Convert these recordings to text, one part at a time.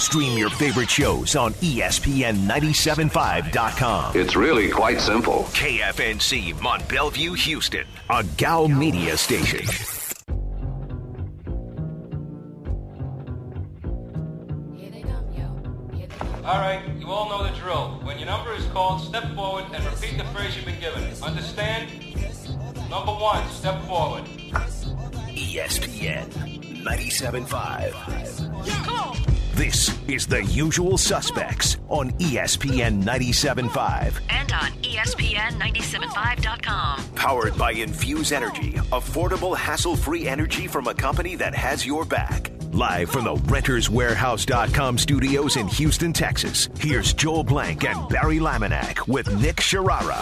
Stream your favorite shows on ESPN975.com. It's really quite simple. KFNC Mont Bellevue, Houston, a Gal Media station. All right, you all know the drill. When your number is called, step forward and repeat the phrase you've been given. Understand? Number 1, step forward. ESPN 97.5. This is The Usual Suspects on ESPN 97.5. And on ESPN975.com. Powered by Infuse Energy, affordable, hassle-free energy from a company that has your back. Live from the RentersWarehouse.com studios in Houston, Texas, here's Joel Blank and Barry Laminack with Nick Sharara.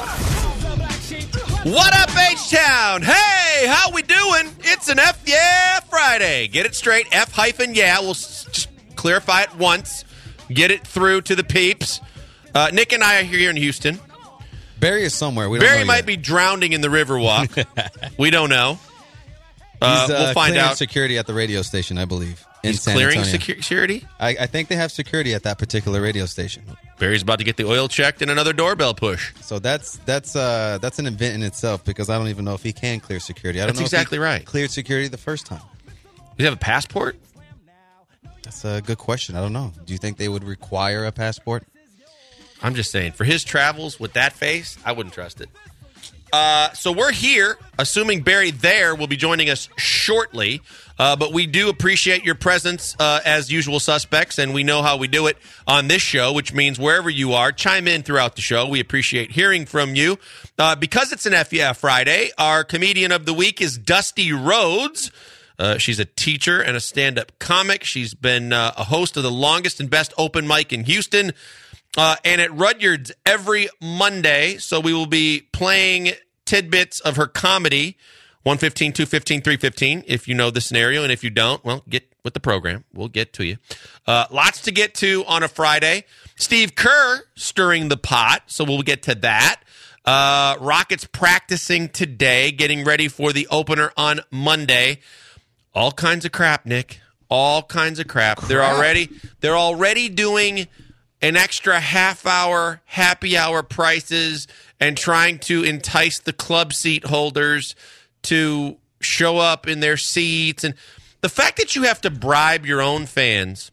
What up, H-Town? Hey, how we doing? It's an F Yeah Friday. Get it straight, F-yeah. We'll just clarify it once. Get it through to the peeps. Nick and I are here in Houston. Barry is somewhere. We don't Barry know might yet. be drowning in the Riverwalk. We don't know. He's we'll find clearing out. Security at the radio station, I believe. He's San clearing Antonio. security? I think they have security at that particular radio station. Barry's about to get the oil checked and another doorbell push. So that's an event in itself because I don't even know if he can clear security. I don't That's know exactly if he right. Cleared security the first time. Does he have a passport? That's a good question. I don't know. Do you think they would require a passport? I'm just saying, for his travels with that face, I wouldn't trust it. So we're here, assuming Barry there will be joining us shortly. But we do appreciate your presence as usual suspects, and we know how we do it on this show, which means wherever you are, chime in throughout the show. We appreciate hearing from you. Because it's an FEF Friday, our comedian of the week is Dusty Rhodes. She's a teacher and a stand-up comic. She's been a host of the longest and best open mic in Houston. And at Rudyard's every Monday, so we will be playing tidbits of her comedy, 115, 215, 315, if you know the scenario. And if you don't, well, get with the program. We'll get to you. Lots to get to on a Friday. Steve Kerr stirring the pot, so we'll get to that. Rockets practicing today, getting ready for the opener on Monday. All kinds of crap, Nick. All kinds of crap. They're already doing an extra half-hour happy hour prices and trying to entice the club seat holders to show up in their seats. And the fact that you have to bribe your own fans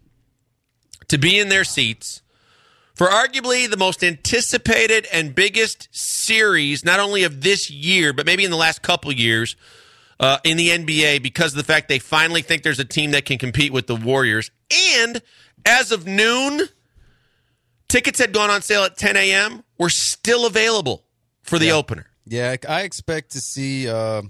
to be in their seats for arguably the most anticipated and biggest series, not only of this year, but maybe in the last couple years in the NBA, because of the fact they finally think there's a team that can compete with the Warriors. And as of noon, tickets had gone on sale at 10 a.m. were still available for the opener. Yeah, I expect to see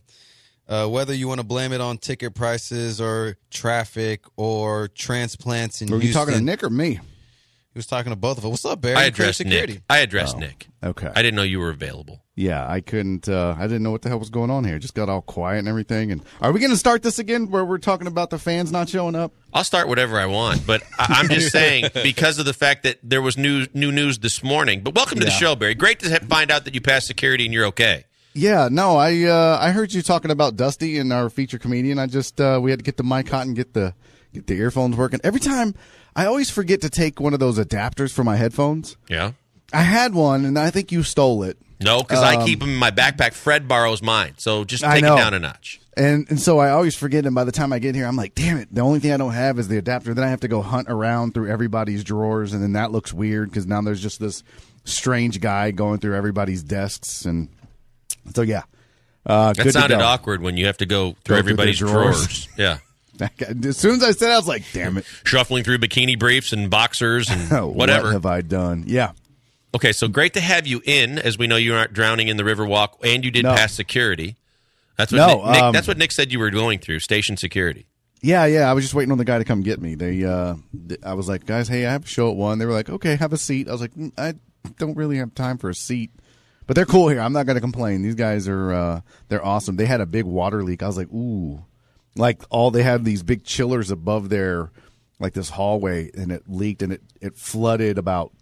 whether you want to blame it on ticket prices or traffic or transplants in Houston. Were you talking to Nick or me? He was talking to both of us. What's up, Barry? I addressed Nick. Nick. Okay. I didn't know you were available. Yeah, I couldn't. I didn't know what the hell was going on here. Just got all quiet and everything. And are we going to start this again, where we're talking about the fans not showing up? I'll start whatever I want, but I'm just saying because of the fact that there was new news this morning. But welcome to the show, Barry. Great to find out that you passed security and you're okay. Yeah, no, I heard you talking about Dusty and our feature comedian. I just we had to get the mic hot and get the earphones working. Every time, I always forget to take one of those adapters for my headphones. Yeah. I had one, and I think you stole it. No, because I keep them in my backpack. Fred borrows mine, so just take it down a notch. And so I always forget, and by the time I get here, I'm like, damn it, the only thing I don't have is the adapter. Then I have to go hunt around through everybody's drawers, and then that looks weird because now there's just this strange guy going through everybody's desks. And so, yeah. That sounded awkward when you have to go through everybody's drawers. Yeah. As soon as I said it, I was like, damn it. Shuffling through bikini briefs and boxers and whatever. What have I done? Yeah. Okay, so great to have you in, as we know you aren't drowning in the Riverwalk, and you did pass security. That's what that's what Nick said you were going through, station security. Yeah. I was just waiting on the guy to come get me. I was like, guys, hey, I have a show at 1. They were like, okay, have a seat. I was like, I don't really have time for a seat. But they're cool here. I'm not going to complain. These guys are they're awesome. They had a big water leak. I was like, ooh. Like they had these big chillers above their, like this hallway, and it leaked, and it flooded about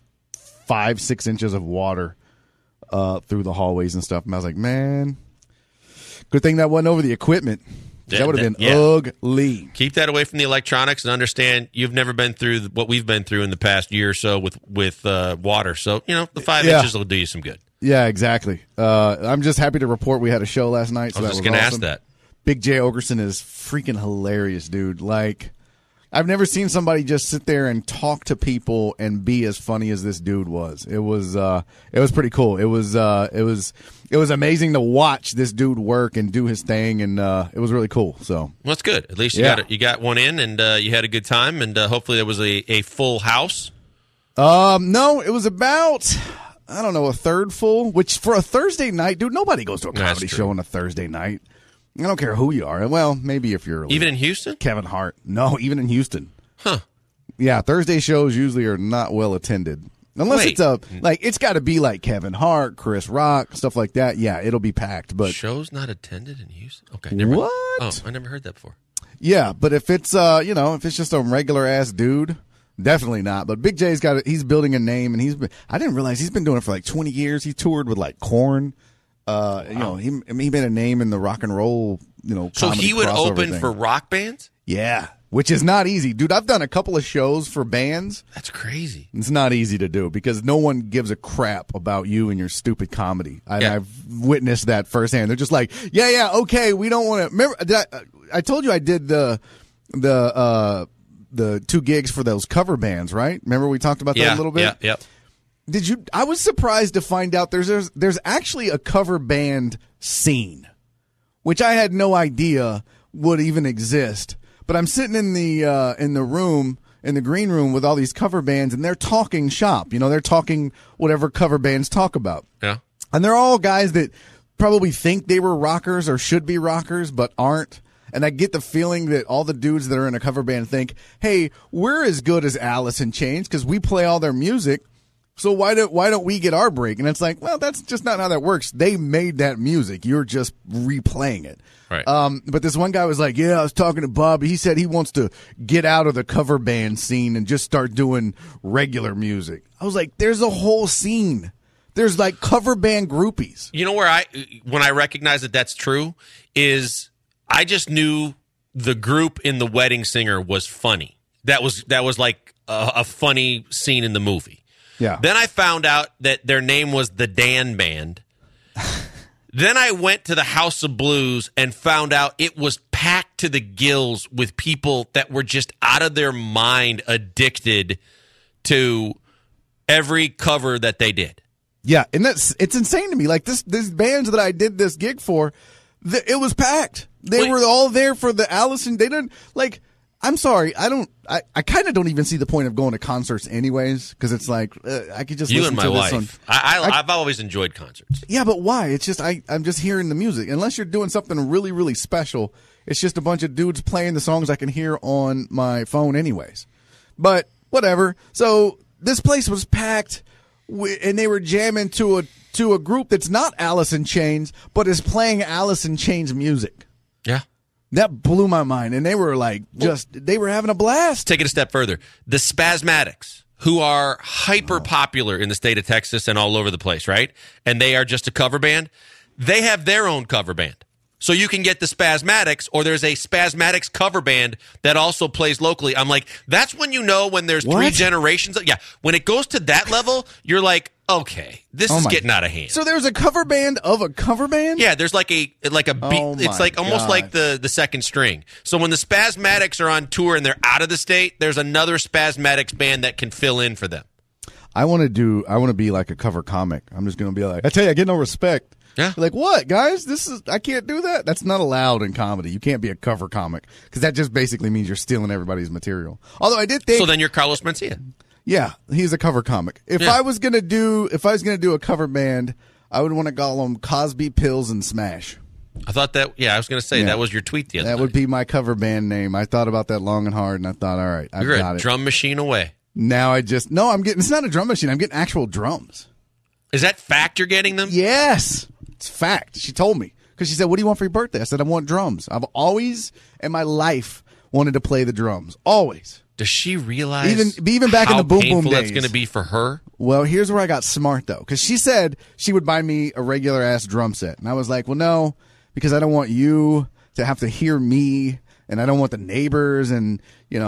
5-6 inches of water through the hallways and stuff. And I was like, man, good thing that wasn't over the equipment. That would have been Yeah. ugly. Keep that away from the electronics and understand you've never been through what we've been through in the past year or so with water. So, the 5 inches will do you some good. Yeah, exactly. I'm just happy to report we had a show last night. So I was that just going to awesome. ask that. Big J. Ogerson is freaking hilarious, dude. Like, I've never seen somebody just sit there and talk to people and be as funny as this dude was. It was pretty cool. It was amazing to watch this dude work and do his thing, and it was really cool. So, Well, that's good. At least you got one in, and you had a good time, and hopefully there was a full house. No, it was about, I don't know, a third full, which for a Thursday night, dude, nobody goes to a comedy show on a Thursday night. I don't care who you are. Well, maybe if you're Even in Houston? Kevin Hart. No, even in Houston. Huh. Yeah, Thursday shows usually are not well attended. Unless Wait. it's got to be like Kevin Hart, Chris Rock, stuff like that. Yeah, it'll be packed. But Shows not attended in Houston? Okay. Never mind. What? Oh, I never heard that before. yeah, but if it's if it's just a regular ass dude, definitely not. But Big J's he's building a name, and I didn't realize he's been doing it for like 20 years. He toured with like Korn. He made a name in the rock and roll, So comedy he would crossover open thing. for rock bands? Yeah, which is not easy, dude. I've done a couple of shows for bands. That's crazy. It's not easy to do because no one gives a crap about you and your stupid comedy. I've witnessed that firsthand. They're just like, yeah, okay, we don't want to. Remember, I told you I did the 2 gigs for those cover bands, right? Remember we talked about that a little bit? Yeah. Did you? I was surprised to find out there's actually a cover band scene, which I had no idea would even exist. But I'm sitting in the room, in the green room with all these cover bands, and they're talking shop. They're talking whatever cover bands talk about. Yeah. And they're all guys that probably think they were rockers or should be rockers, but aren't. And I get the feeling that all the dudes that are in a cover band think, hey, we're as good as Alice in Chains because we play all their music. So why don't we get our break? And it's like, well, that's just not how that works. They made that music. You're just replaying it. Right. But this one guy was like, yeah, I was talking to Bob. He said he wants to get out of the cover band scene and just start doing regular music. I was like, there's a whole scene. There's like cover band groupies. You know where when I recognize that that's true is I just knew the group in The Wedding Singer was funny. That was like a funny scene in the movie. Yeah. Then I found out that their name was the Dan Band. Then I went to the House of Blues and found out it was packed to the gills with people that were just out of their mind addicted to every cover that they did. Yeah, and it's insane to me. Like these bands that I did this gig for, it was packed. They were all there for the Allison. They didn't like. I'm sorry. I kind of don't even see the point of going to concerts anyways because it's like I could just you listen and my to wife. this I've always enjoyed concerts. Yeah, but why? It's just I'm just hearing the music. Unless you're doing something really, really special, it's just a bunch of dudes playing the songs I can hear on my phone anyways. But whatever. So this place was packed, and they were jamming to a group that's not Alice in Chains, but is playing Alice in Chains music. Yeah. That blew my mind, and they were like, they were having a blast. Take it a step further. The Spasmatics, who are hyper popular in the state of Texas and all over the place, right? And they are just a cover band. They have their own cover band. So you can get the Spasmatics, or there's a Spasmatics cover band that also plays locally. I'm like, that's when you know when there's 3 generations. Yeah, when it goes to that level, you're like, okay, this is getting out of hand. So there's a cover band of a cover band? Yeah, there's like a beat. It's like almost like the second string. So when the Spasmatics are on tour and they're out of the state, there's another Spasmatics band that can fill in for them. I want to be like a cover comic. I'm just going to be like, I tell you, I get no respect. Yeah. Like, what, guys? I can't do that. That's not allowed in comedy. You can't be a cover comic because that just basically means you're stealing everybody's material. Although I did think. So then you're Carlos Mencia. Yeah, he's a cover comic. If I was gonna do a cover band, I would want to call them Cosby, Pills, and Smash. I thought that. Yeah, I was going to say that was your tweet the other night. That would be my cover band name. I thought about that long and hard, and I thought, all right, I You're got a it. drum machine away. Now I'm getting. It's not a drum machine. I'm getting actual drums. Is that fact? You're getting them? Yes, it's fact. She told me because she said, "What do you want for your birthday?" I said, "I want drums." I've always in my life wanted to play the drums. Always. Does she realize even back in the Boom Boom painful days? That's going to be for her? Well, here's where I got smart though, because she said she would buy me a regular ass drum set, and I was like, "Well, no, because I don't want you to have to hear me, and I don't want the neighbors, and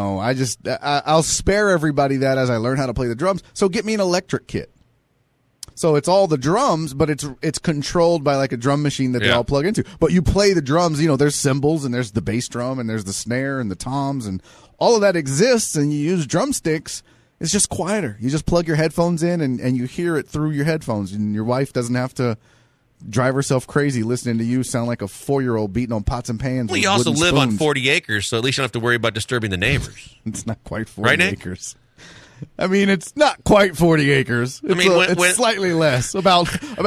I'll spare everybody that as I learn how to play the drums. So get me an electric kit. So it's all the drums, but it's controlled by like a drum machine that they all plug into. But you play the drums, there's cymbals, and there's the bass drum, and there's the snare and the toms, and all of that exists, and you use drumsticks. It's just quieter. You just plug your headphones in, and you hear it through your headphones, and your wife doesn't have to drive herself crazy listening to you sound like a 4-year-old beating on pots and pans. Well, you also live on 40 acres, so at least you don't have to worry about disturbing the neighbors. It's not quite 40 acres. I mean, it's not quite 40 acres. It's slightly less, about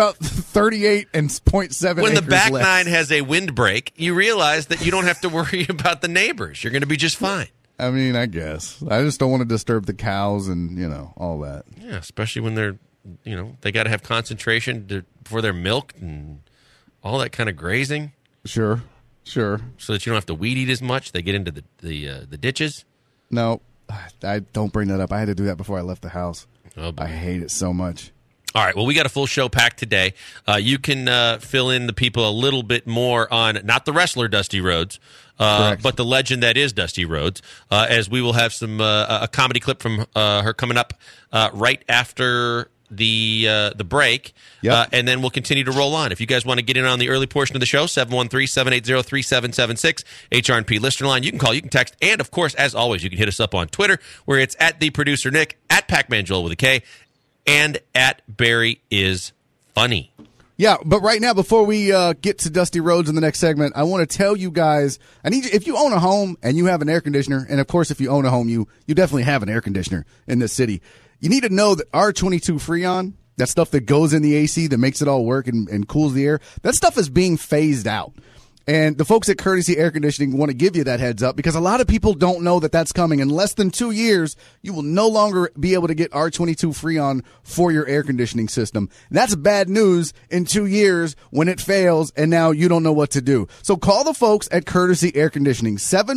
38 and 0.7 acres When the back less. nine has a windbreak, you realize that you don't have to worry about the neighbors. You're going to be just fine. I mean, I guess. I just don't want to disturb the cows and, all that. Yeah, especially when they're, they got to have concentration before they're milked and all that kind of grazing. Sure. So that you don't have to weed eat as much. They get into the ditches. No. I don't bring that up. I had to do that before I left the house. Oh, I hate it so much. All right. Well, we got a full show packed today. You can fill in the people a little bit more on not the wrestler Dusty Rhodes, but the legend that is Dusty Rhodes, as we will have some a comedy clip from her coming up right after the break. Yep. And then we'll continue to roll on. If you guys want to get in on the early portion of the show, 713-780-3776, HRNP listener line. You can call, you can text, and of course, as always, you can hit us up on Twitter, where it's at the producer Nick, at Pac-Man Joel with a K, and at Barry is Funny. Yeah, but right now, before we get to Dusty Rhodes in the next segment, I want to tell you guys, if you own a home and you have an air conditioner, and of course, if you own a home, you definitely have an air conditioner in this city. You need to know that R22 Freon, that stuff that goes in the AC that makes it all work and cools the air, that stuff is being phased out. And the folks at Courtesy Air Conditioning want to give you that heads up because a lot of people don't know that that's coming. In less than 2 years, you will no longer be able to get R22 Freon for your air conditioning system. And that's bad news in 2 years when it fails and now you don't know what to do. So call the folks at Courtesy Air Conditioning,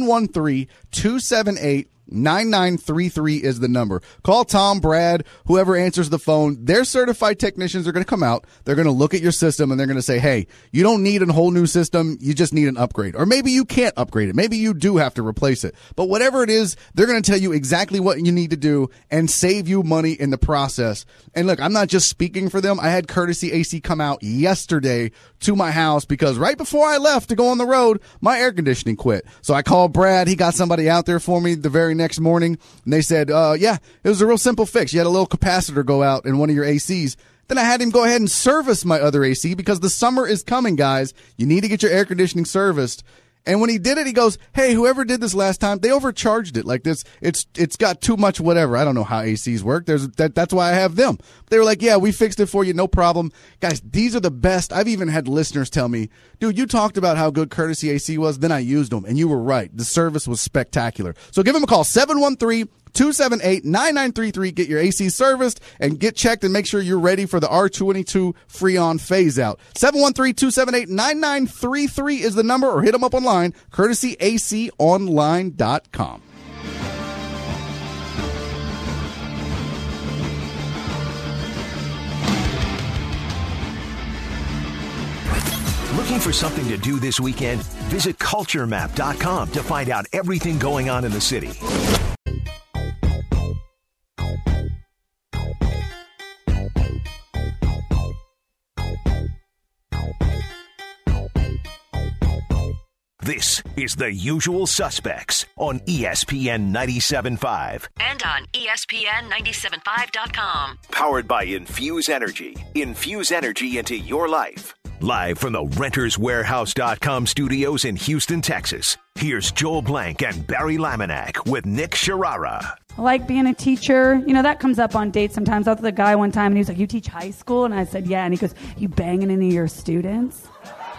713-278 9933 is the number. Call Tom, Brad, whoever answers the phone. Their certified technicians are going to come out. They're going to look at your system and they're going to say, hey, you don't need a whole new system. You just need an upgrade. Or maybe you can't upgrade it. Maybe you do have to replace it. But whatever it is, they're going to tell you exactly what you need to do and save you money in the process. And look, I'm not just speaking for them. I had Courtesy AC come out yesterday to my house because right before I left to go on the road, my air conditioning quit. So I called Brad. He got somebody out there for me the very next morning, and they said, yeah, it was a real simple fix. You had a little capacitor go out in one of your ACs. Then I had him go ahead and service my other AC because the summer is coming, guys. You need to get your air conditioning serviced. And when he did it, he goes, hey, whoever did this last time, they overcharged it. Like this, it's got too much whatever. I don't know how ACs work. That's why I have them. They were like, yeah, we fixed it for you. No problem. Guys, these are the best. I've even had listeners tell me, dude, you talked about how good Courtesy AC was. Then I used them and you were right. The service was spectacular. So give them a call, 713-278-9933. Get your AC serviced and get checked and make sure you're ready for the R22 Freon phase out. 713-278-9933 is the number, or hit them up online, courtesyaconline.com. Looking for something to do this weekend? Visit culturemap.com to find out everything going on in the city. This is The Usual Suspects on ESPN 97.5. And on ESPN975.com. Powered by Infuse Energy. Infuse energy into your life. Live from the renterswarehouse.com studios in Houston, Texas. Here's Joel Blank and Barry Laminack with Nick Sharara. I like being a teacher. That comes up on dates sometimes. I was with a guy one time, and he was like, you teach high school? And I said, yeah. And he goes, you banging into your students?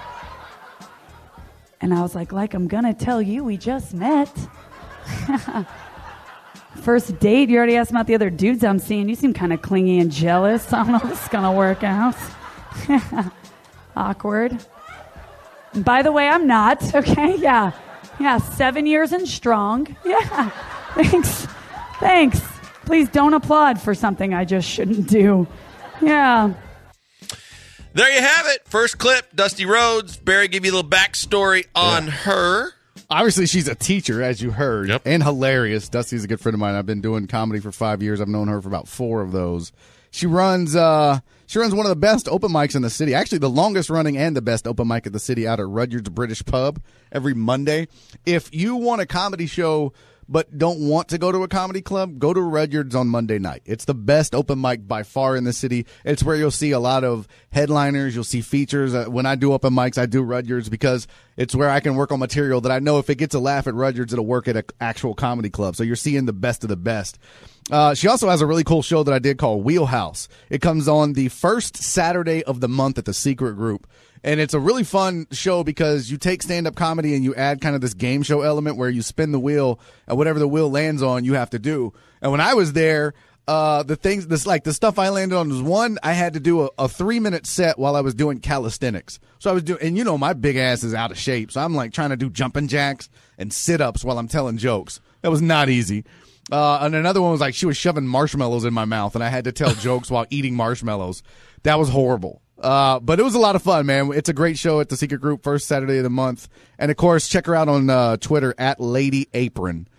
And I was like I'm going to tell you, we just met. First date, you already asked about the other dudes I'm seeing. You seem kind of clingy and jealous. I don't know if this is going to work out. Awkward. And by the way, I'm not, okay? Yeah, 7 years and strong. Yeah, thanks. Please don't applaud for something I just shouldn't do. Yeah. There you have it. First clip, Dusty Rhodes. Barry, give you a little backstory on her. Obviously, she's a teacher, as you heard, Yep. and hilarious. Dusty's a good friend of mine. I've been doing comedy for 5 years. I've known her for about 4 of those. She runs one of the best open mics in the city. Actually, the longest running and the best open mic at the city out at Rudyard's British Pub every Monday. If you want a comedy show but don't want to go to a comedy club, go to Rudyard's on Monday night. It's the best open mic by far in the city. It's where you'll see a lot of headliners. You'll see features. When I do open mics, I do Rudyard's because it's where I can work on material that I know if it gets a laugh at Rudyard's, it'll work at an actual comedy club. So you're seeing the best of the best. She also has a really cool show that I did called Wheelhouse. It comes on the first Saturday of the month at the Secret Group. And it's a really fun show because you take stand-up comedy and you add kind of this game show element where you spin the wheel and whatever the wheel lands on, you have to do. And when I was there, the stuff I landed on was one, I had to do a 3-minute set while I was doing calisthenics. So I was doing, and my big ass is out of shape. So I'm like trying to do jumping jacks and sit-ups while I'm telling jokes. That was not easy. And another one was like she was shoving marshmallows in my mouth and I had to tell jokes while eating marshmallows. That was horrible. But it was a lot of fun, man. It's a great show at the Secret Group, first Saturday of the month. And, of course, check her out on Twitter at Lady Apron,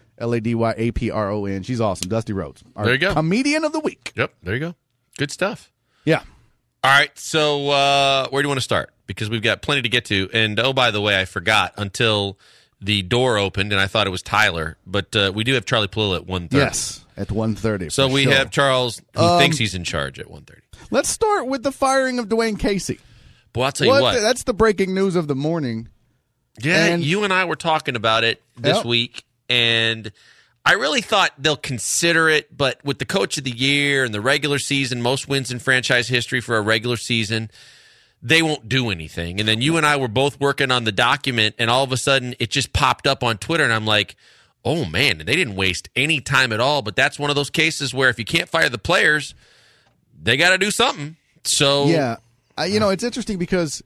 LadyApron. She's awesome. Dusty Rhodes. There you go. Comedian of the week. Yep, there you go. Good stuff. Yeah. All right, so where do you want to start? Because we've got plenty to get to. And, oh, by the way, I forgot until the door opened, and I thought it was Tyler. But we do have Charlie Palillo at 1:30. Yes, at 1:30. So we have Charles, who thinks he's in charge at 1:30. Let's start with the firing of Dwayne Casey. Boy, I'll tell you what. That's the breaking news of the morning. Yeah, And- you and I were talking about it this week, and I really thought they'll consider it, but with the coach of the year and the regular season, most wins in franchise history for a regular season, they won't do anything. And then you and I were both working on the document, and all of a sudden it just popped up on Twitter, and I'm like, oh, man, they didn't waste any time at all. But that's one of those cases where if you can't fire the players, they got to do something. So Yeah. It's interesting because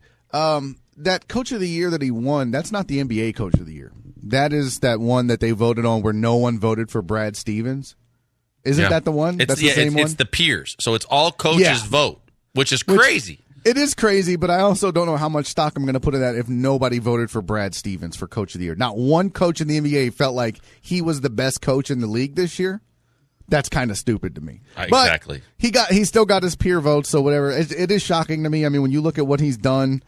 that coach of the year that he won, that's not the NBA coach of the year. That is that one that they voted on where no one voted for Brad Stevens. Isn't that the one? That's the same one? It's the peers. So it's all coaches vote, which is crazy. It is crazy, but I also don't know how much stock I'm going to put in that if nobody voted for Brad Stevens for coach of the year. Not one coach in the NBA felt like he was the best coach in the league this year. That's kind of stupid to me. Exactly. But he still got his peer vote, so whatever. It is shocking to me. I mean, when you look at what he's done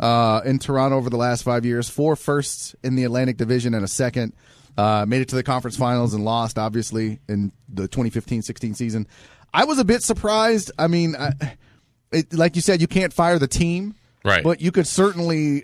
in Toronto over the last 5 years, 4 firsts in the Atlantic Division and a second, made it to the conference finals and lost, obviously, in the 2015-16 season. I was a bit surprised. I mean, like you said, you can't fire the team. Right. But you could certainly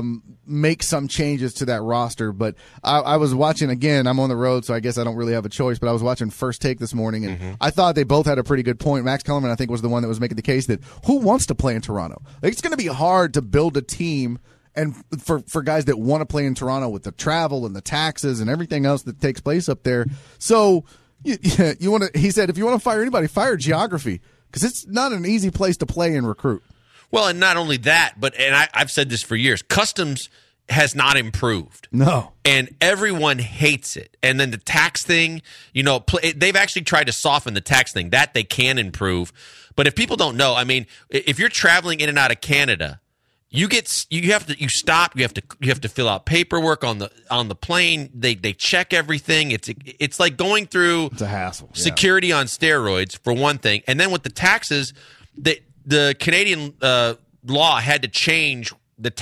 make some changes to that roster. But I was watching, again, I'm on the road, so I guess I don't really have a choice, but I was watching First Take this morning, and I thought they both had a pretty good point. Max Kellerman, I think, was the one that was making the case that who wants to play in Toronto? Like, it's going to be hard to build a team and for guys that want to play in Toronto with the travel and the taxes and everything else that takes place up there. So you want to? He said, if you want to fire anybody, fire geography, because it's not an easy place to play and recruit. Well, and not only that, but I've said this for years, customs has not improved. No. And everyone hates it. And then the tax thing, they've actually tried to soften the tax thing. That they can improve. But if people don't know, I mean, if you're traveling in and out of Canada, you have to fill out paperwork on the plane. They check everything. It's like going through It's a hassle. Yeah. security on steroids for one thing. And then with the taxes, the Canadian law had to change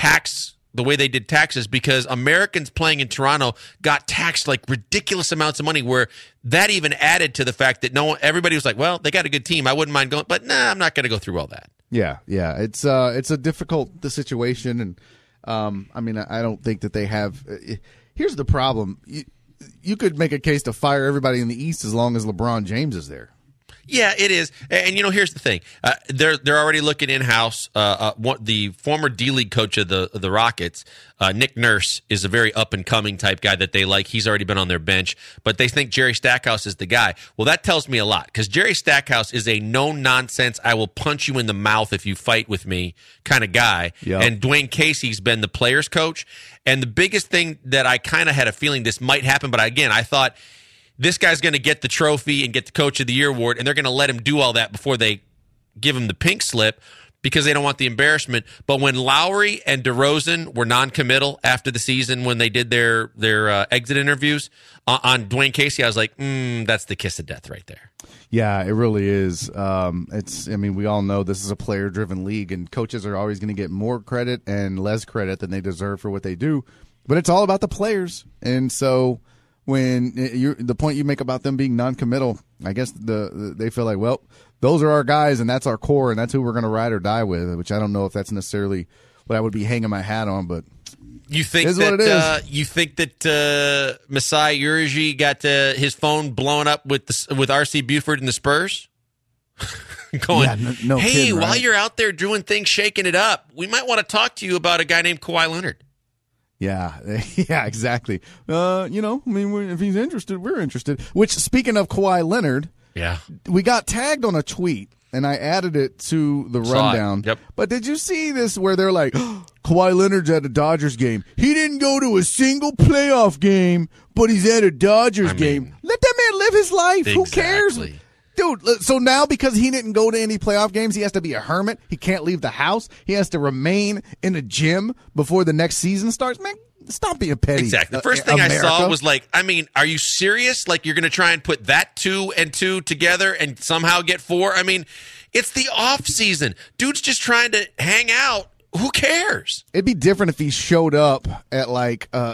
the way they did taxes because Americans playing in Toronto got taxed like ridiculous amounts of money, where that even added to the fact that everybody was like, well, they got a good team, I wouldn't mind going, but I'm not going to go through all that. Yeah. It's a difficult situation, and I mean, I don't think that they have. Here's the problem: you could make a case to fire everybody in the East as long as LeBron James is there. Yeah, it is. And, here's the thing. They're already looking in-house. The former D-League coach of the Rockets, Nick Nurse, is a very up-and-coming type guy that they like. He's already been on their bench. But they think Jerry Stackhouse is the guy. Well, that tells me a lot because Jerry Stackhouse is a no-nonsense, I will punch you in the mouth if you fight with me kind of guy. Yep. And Dwayne Casey's been the players' coach. And the biggest thing that I kind of had a feeling this might happen, but again, I thought – this guy's going to get the trophy and get the Coach of the Year award, and they're going to let him do all that before they give him the pink slip. because they don't want the embarrassment. But when Lowry and DeRozan were non-committal after the season when they did their exit interviews on Dwayne Casey, I was like, that's the kiss of death right there. Yeah, it really is. We all know this is a player-driven league, and coaches are always going to get more credit and less credit than they deserve for what they do. But it's all about the players. And so when the point you make about them being non-committal, I guess they feel like, well, those are our guys, and that's our core, and that's who we're going to ride or die with, which I don't know if that's necessarily what I would be hanging my hat on, but you think that Masai Ujiri got his phone blown up with RC Buford and the Spurs? Going, no hey, kidding, right? While you're out there doing things, shaking it up, we might want to talk to you about a guy named Kawhi Leonard. Yeah, exactly. If he's interested, we're interested. Which, speaking of Kawhi Leonard, we got tagged on a tweet, and I added it to the rundown. Yep. But did you see this where they're like, Kawhi Leonard's at a Dodgers game. He didn't go to a single playoff game, but he's at a Dodgers game. Let that man live his life. Exactly. Who cares? Dude, so now because he didn't go to any playoff games, he has to be a hermit. He can't leave the house. He has to remain in a gym before the next season starts. Man, stop being petty. Exactly. The first thing America. I saw was like, are you serious? Like, you're going to try and put that 2 and 2 together and somehow get 4? I mean, it's the off season. Dude's just trying to hang out. Who cares? It'd be different if he showed up at a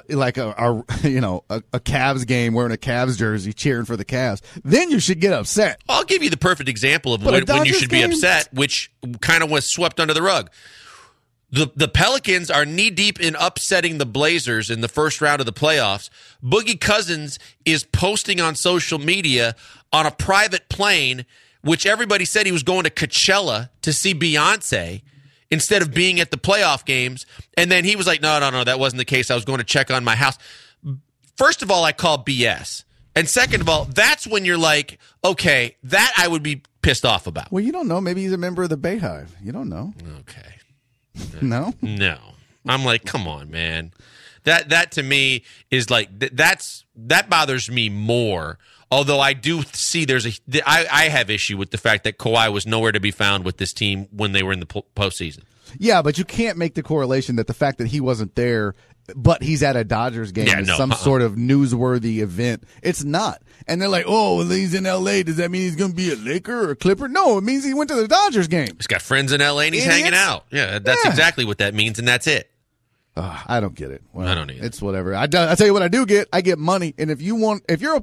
Cavs game wearing a Cavs jersey cheering for the Cavs. Then you should get upset. I'll give you the perfect example of when you should be upset, which kind of was swept under the rug. The Pelicans are knee-deep in upsetting the Blazers in the first round of the playoffs. Boogie Cousins is posting on social media on a private plane, which everybody said he was going to Coachella to see Beyonce instead of being at the playoff games. And then he was like, no, that wasn't the case. I was going to check on my house. First of all, I call BS. And second of all, that's when you're like, okay, that I would be pissed off about. Well, you don't know. Maybe he's a member of the Bayhive. You don't know. Okay. No? No. I'm like, come on, man. That to me is like, that bothers me more. Although I do see I have issue with the fact that Kawhi was nowhere to be found with this team when they were in the postseason. Yeah, but you can't make the correlation that the fact that he wasn't there, but he's at a Dodgers game is some sort of newsworthy event. It's not. And they're like, oh, well, he's in L.A. Does that mean he's going to be a Laker or a Clipper? No, it means he went to the Dodgers game. He's got friends in L.A. and he's hanging out. Yeah, that's exactly what that means, and that's it. I don't get it. Well, I don't either. It's whatever. I tell you what I do get. I get money, and if you're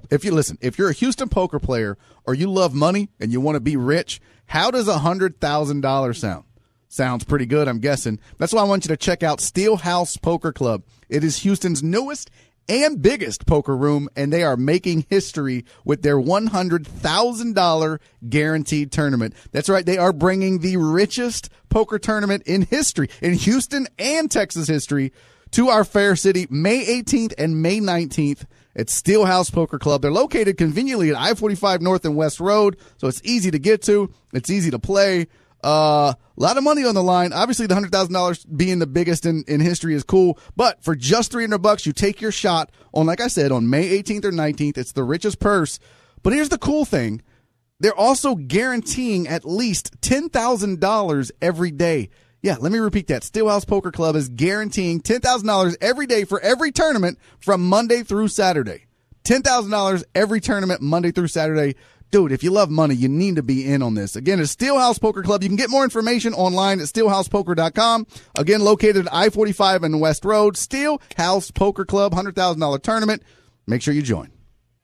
a Houston poker player or you love money and you want to be rich, how does $100,000 sound? Sounds pretty good, I'm guessing. That's why I want you to check out Steelhouse Poker Club. It is Houston's newest and biggest poker room, and they are making history with their $100,000 guaranteed tournament. That's right. They are bringing the richest poker tournament in history, in Houston and Texas history, to our fair city May 18th and May 19th at Steelhouse Poker Club. They're located conveniently at I-45 North and West Road, so it's easy to get to. It's easy to play. A lot of money on the line. Obviously, the $100,000 being the biggest in history is cool. But for just $300, you take your shot on, like I said, on May 18th or 19th. It's the richest purse. But here's the cool thing. They're also guaranteeing at least $10,000 every day. Yeah, let me repeat that. Steelhouse Poker Club is guaranteeing $10,000 every day for every tournament from Monday through Saturday. $10,000 every tournament, Monday through Saturday. Dude, if you love money, you need to be in on this. Again, it's Steelhouse Poker Club. You can get more information online at steelhousepoker.com. Again, located at I-45 and West Road. Steelhouse Poker Club, $100,000 tournament. Make sure you join.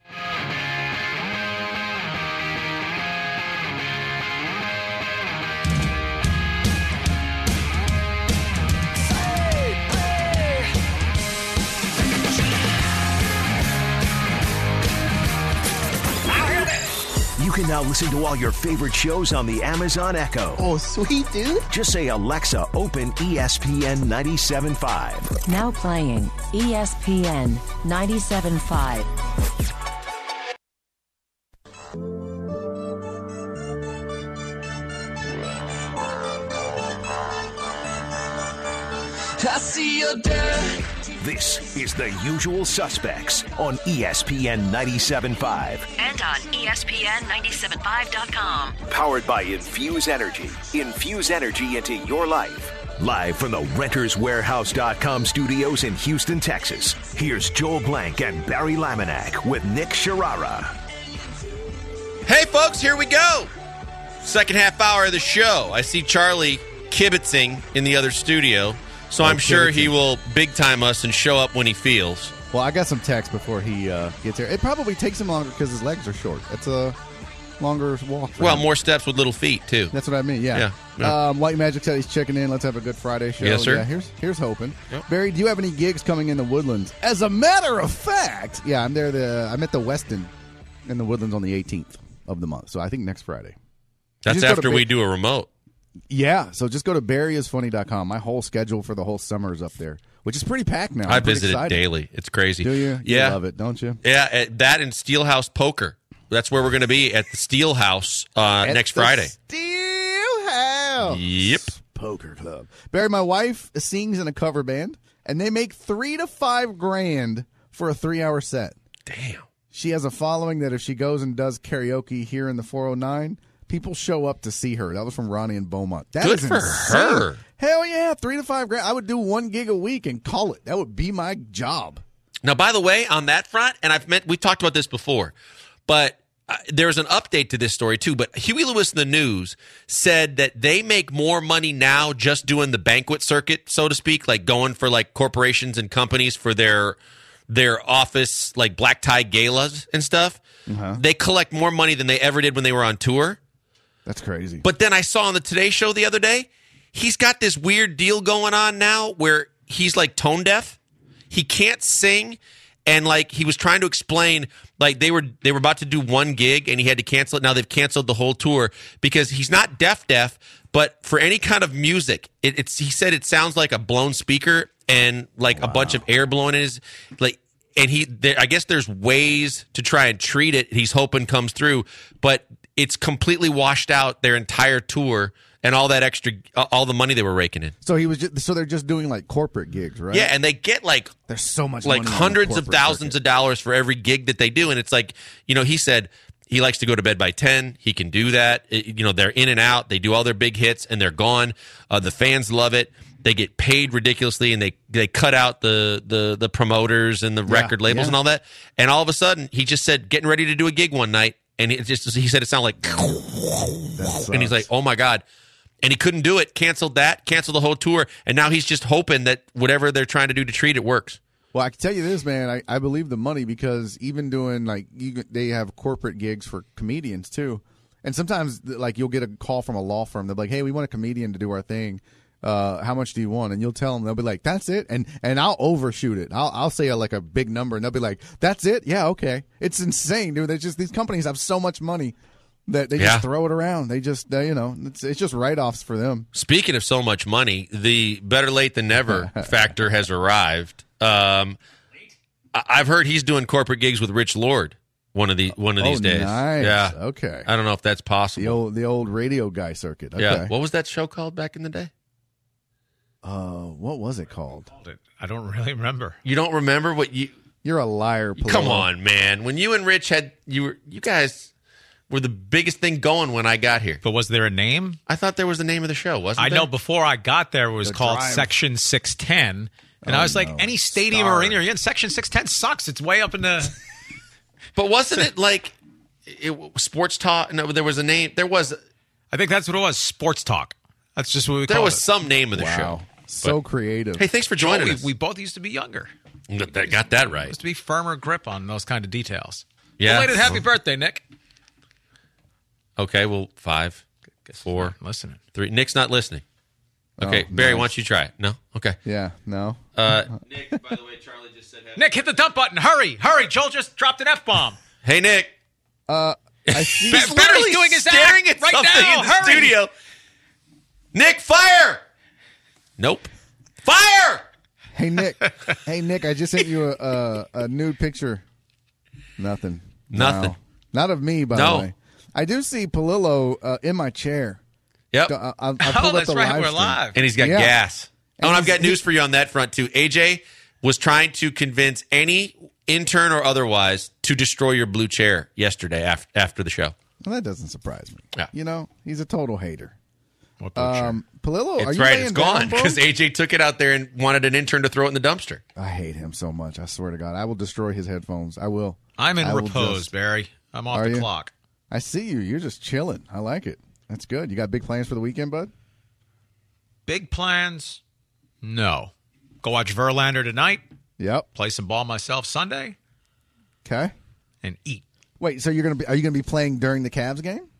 You can now listen to all your favorite shows on the Amazon Echo. Oh, sweet, dude. Just say, Alexa, open ESPN 97.5. Now playing ESPN 97.5. I see your dad. This is The Usual Suspects on ESPN 97.5. And on ESPN975.com. Powered by Infuse Energy. Infuse energy into your life. Live from the RentersWarehouse.com studios in Houston, Texas. Here's Joel Blank and Barry Laminack with Nick Sharara. Hey, folks, here we go. Second half hour of the show. I see Charlie kibitzing in the other studio, so I'm sure he will big-time us and show up when he feels. Well, I got some text before he gets here. It probably takes him longer because his legs are short. It's a longer walk for him. More steps with little feet, too. That's what I mean, yeah. White Magic said he's checking in. Let's have a good Friday show. Yes, sir. Yeah, here's hoping. Yep. Barry, do you have any gigs coming in the Woodlands? As a matter of fact, yeah, I'm there. I'm at the Westin in the Woodlands on the 18th of the month, so I think next Friday. That's after we do a remote. Yeah, so just go to barryisfunny.com. My whole schedule for the whole summer is up there, which is pretty packed now. I visit it daily. It's crazy. Do you? Yeah. You love it, don't you? Yeah, that and Steelhouse Poker. That's where we're going to be, at the Steelhouse next Friday. Steelhouse. Yep. Poker Club. Barry, my wife sings in a cover band, and they make $3,000 to $5,000 for a 3-hour set. Damn. She has a following that if she goes and does karaoke here in the 409, people show up to see her. That was from Ronnie and Beaumont. That Good is for insane. her. Hell yeah, $3,000 to $5,000. I would do 1 gig a week and call it. That would be my job. Now, by the way, on that front, and we talked about this before, but there's an update to this story too. But Huey Lewis and the News said that they make more money now just doing the banquet circuit, so to speak, like going for like corporations and companies for their office, like black tie galas and stuff. Uh-huh. They collect more money than they ever did when they were on tour. That's crazy. But then I saw on the Today Show the other day, he's got this weird deal going on now where he's like tone deaf. He can't sing. And like he was trying to explain, like they were about to do one gig and he had to cancel it. Now they've canceled the whole tour because he's not deaf, but for any kind of music, he said it sounds like a blown speaker and like a bunch of air blowing in his like. And I guess there's ways to try and treat it. He's hoping comes through, but it's completely washed out their entire tour and all that extra, all the money they were raking in. So they're just doing like corporate gigs, right? Yeah, and they get like there's so much like money hundreds of thousands of dollars for every gig that they do, and it's like, he said he likes to go to bed by 10. He can do that. They're in and out. They do all their big hits and they're gone. The fans love it. They get paid ridiculously, and they cut out the promoters and the record labels and all that. And all of a sudden, he just said, getting ready to do a gig one night, and he said it sounded like, and he's like, oh my God. And he couldn't do it, canceled the whole tour, and now he's just hoping that whatever they're trying to do to treat it works. Well, I can tell you this, man. I believe the money because even doing they have corporate gigs for comedians too, and sometimes like you'll get a call from a law firm. They're like, "Hey, we want a comedian to do our thing. How much do you want?" And you'll tell them. They'll be like, "That's it," and I'll overshoot it. I'll say like a big number, and they'll be like, "That's it? Yeah, okay." It's insane, dude. These companies have so much money that they just throw it around. They just it's just write-offs for them. Speaking of so much money, the better late than never factor has arrived. I've heard he's doing corporate gigs with Rich Lord one of these days. Nice. Yeah. Okay. I don't know if that's possible. The old radio guy circuit. Okay. Yeah. What was that show called back in the day? What was it called? I don't really remember. You don't remember what you? You're a liar. Palillo. Come on, man. When you and Rich you guys were the biggest thing going when I got here. But was there a name? I thought there was the name of the show, wasn't there? I know before I got there it was called Drive. Section 610. And I was like, any stadium or arena you're in, Section 610 sucks. It's way up in the... But wasn't it like Sports Talk? No, there was a name. There was... I think that's what it was, Sports Talk. That's just what we called it. There was some name of the show. So creative. Hey, thanks for joining us. We both used to be younger. Got that right. Used to be firmer grip on those kind of details. Yeah. Belated happy birthday, Nick. Okay, well, 5, 4, listening. 3. Nick's not listening. Okay, Barry, why don't you try it? No? Okay. Yeah, no. Nick, by the way, Charlie just said... Nick, hit the dump button. Hurry. Joel just dropped an F-bomb. Hey, Nick. I see. Barry's doing his staring act at right something now. in the Hurry. studio. Nick, fire! Nope. Fire! Hey Nick, I just sent you a nude picture. Nothing. Nothing. No. Not of me, by the way. I do see Palillo in my chair. Yep. I pulled up that's the right. live We're stream. live. And he's got gas. And I've got news for you on that front, too. AJ, was trying to convince any intern or otherwise to destroy your blue chair yesterday after the show. Well, that doesn't surprise me. Yeah. You know, he's a total hater. What blue chair? Palillo, are It's you right. laying It's gone down, bro? because AJ took it out there and wanted an intern to throw it in the dumpster. I hate him so much. I swear to God. I will destroy his headphones. I will. I'm in I will repose, just- Barry. I'm off Are the you? clock. I see you. You're just chilling. I like it. That's good. You got big plans for the weekend, bud? Big plans? No. Go watch Verlander tonight, Yep. play some ball myself Sunday, Okay. and eat. Wait, so are you gonna be playing during the Cavs game?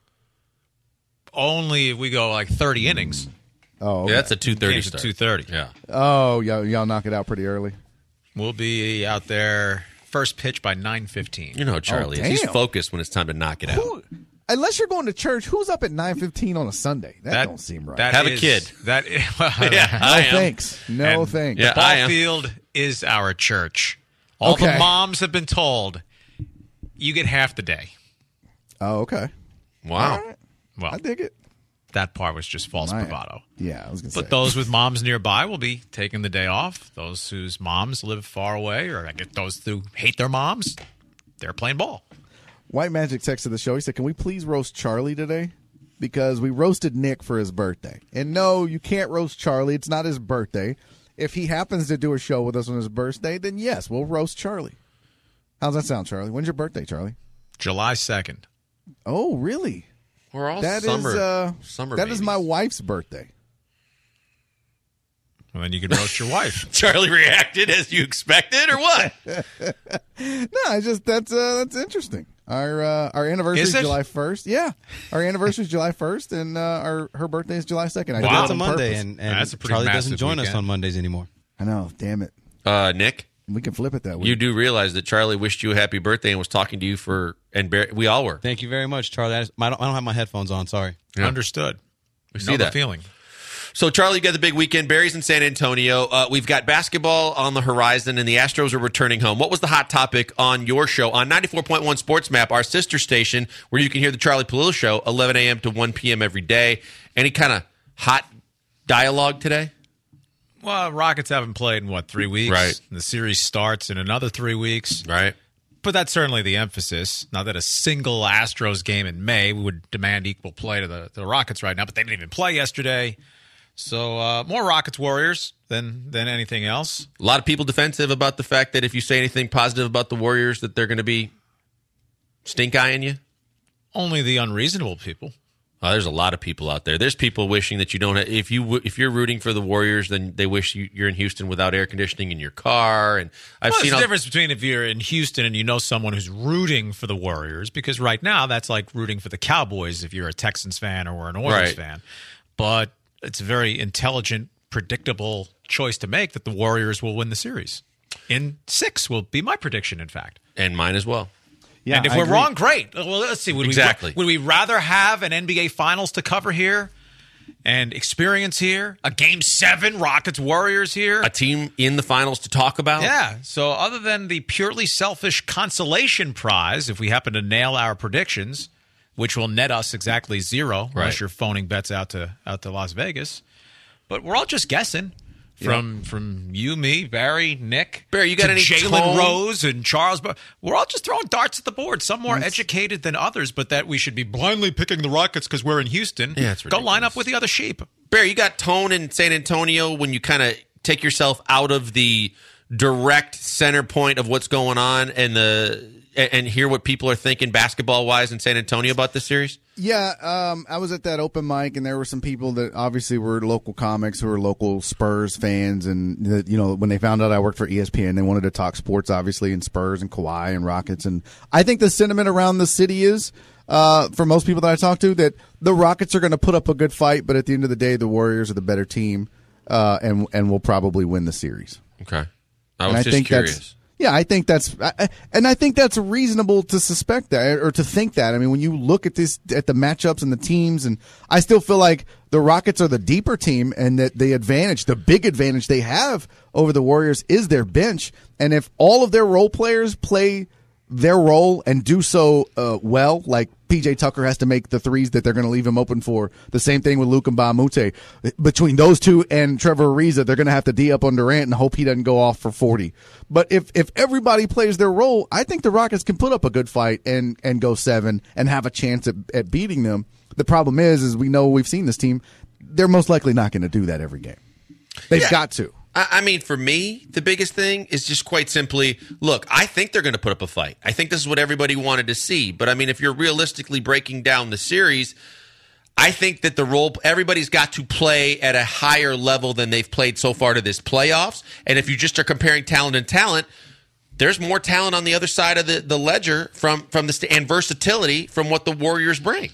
Only if we go like 30 innings. Oh, okay. Yeah, that's a 2:30 Game's at start. 2:30. Yeah. Oh, y'all knock it out pretty early. We'll be out there first pitch by 9:15. You know how Charlie is. He's damn. focused when it's time to knock it out. Unless you're going to church, who's up at 9:15 on a Sunday? That don't seem right. Have a kid. That is, well, Yeah, I am. Thanks. No And thanks. Yeah. The I ball am. field is our church. All the Okay. moms have been told, you get half the day. Oh, okay. Wow. All right. Well, I dig it. that part was just false Man. bravado. Yeah, I was going to say. But those with moms nearby will be taking the day off. Those whose moms live far away, or I get those who hate their moms, they're playing ball. White Magic texted the show. He said, "Can we please roast Charlie today? Because we roasted Nick for his birthday. And no, you can't roast Charlie. It's not his birthday. If he happens to do a show with us on his birthday, then yes, we'll roast Charlie. How's that sound, Charlie? When's your birthday, Charlie? July 2nd. Oh, really? We're all That is summer that is my babies. wife's birthday. Well, then you can roast your wife. Charlie reacted as you expected, or what? No, I just that's interesting. Our anniversary is Is it? July 1st. Yeah, our anniversary is July 1st, and her birthday is July 2nd. I did Wow. that It's on a Monday, purpose. and That's a pretty Charlie massive doesn't join us weekend. on Mondays anymore. I know. Damn it. Nick, We can flip it that way. you do realize that Charlie wished you a happy birthday and was talking to you we all were. Thank you very much, Charlie. I don't have my headphones on. Sorry. Yeah. Understood. We Know see the that. feeling. So, Charlie, you got the big weekend. Barry's in San Antonio. We've got basketball on the horizon, and the Astros are returning home. What was the hot topic on your show on 94.1 Sports Map, our sister station, where you can hear the Charlie Palillo Show, 11 a.m. to 1 p.m. every day? Any kind of hot dialogue today? Well, Rockets haven't played in, 3 weeks? Right. The series starts in another 3 weeks. Right. But that's certainly the emphasis. Not that a single Astros game in May would demand equal play to the Rockets right now, but they didn't even play yesterday. So more Rockets Warriors than anything else. A lot of people defensive about the fact that if you say anything positive about the Warriors, that they're going to be stink-eyeing you. Only the unreasonable people. There's a lot of people out there. There's people wishing that you don't. If you're rooting for the Warriors, then they wish you're in Houston without air conditioning in your car. And I've Well, seen there's a difference between if you're in Houston and you know someone who's rooting for the Warriors, because right now that's like rooting for the Cowboys if you're a Texans fan or an Oilers Right. fan. But it's a very intelligent, predictable choice to make that the Warriors will win the series. In 6 will be my prediction, in fact. and mine as well. Yeah, and if I we're agree. wrong, great. Well, let's see. Exactly. Would we rather have an NBA Finals to cover here and experience here? A Game 7 Rockets Warriors here? A team in the finals to talk about. Yeah. So other than the purely selfish consolation prize, if we happen to nail our predictions, which will net us exactly 0, Right. unless you're phoning bets out to Las Vegas. But we're all just guessing. From you, me, Barry, Nick, Barry, you got to any Jalen tone? Rose and Charles. We're all just throwing darts at the board. Some more educated than others, but that we should be blindly picking the Rockets because we're in Houston. Yeah, it's Go line ridiculous. up with the other sheep. Barry, you got tone in San Antonio when you kind of take yourself out of the direct center point of what's going on and hear what people are thinking basketball wise in San Antonio about this series. Yeah, I was at that open mic, and there were some people that obviously were local comics who were local Spurs fans, and when they found out I worked for ESPN, they wanted to talk sports, obviously, and Spurs and Kawhi and Rockets, and I think the sentiment around the city is, for most people that I talk to, that the Rockets are going to put up a good fight, but at the end of the day, the Warriors are the better team, and will probably win the series. Okay, I And was just curious. I think that's reasonable to suspect that or to think that. I mean, when you look at the matchups and the teams, and I still feel like the Rockets are the deeper team, and that the big advantage they have over the Warriors is their bench. And if all of their role players play their role and do so well, like PJ Tucker has to make the threes that they're going to leave him open for. The same thing with Luke Mbah-a-Moute. Between those two and Trevor Ariza, they're going to have to D up on Durant and hope he doesn't go off for 40. But if everybody plays their role, I think the Rockets can put up a good fight and go 7 and have a chance at beating them. The problem is we've seen this team. They're most likely not going to do that every game. They've got to. I mean, for me, the biggest thing is just quite simply, look, I think they're going to put up a fight. I think this is what everybody wanted to see. But, I mean, if you're realistically breaking down the series, I think that everybody's got to play at a higher level than they've played so far to this playoffs. And if you just are comparing talent and talent, there's more talent on the other side of the ledger and versatility from what the Warriors bring.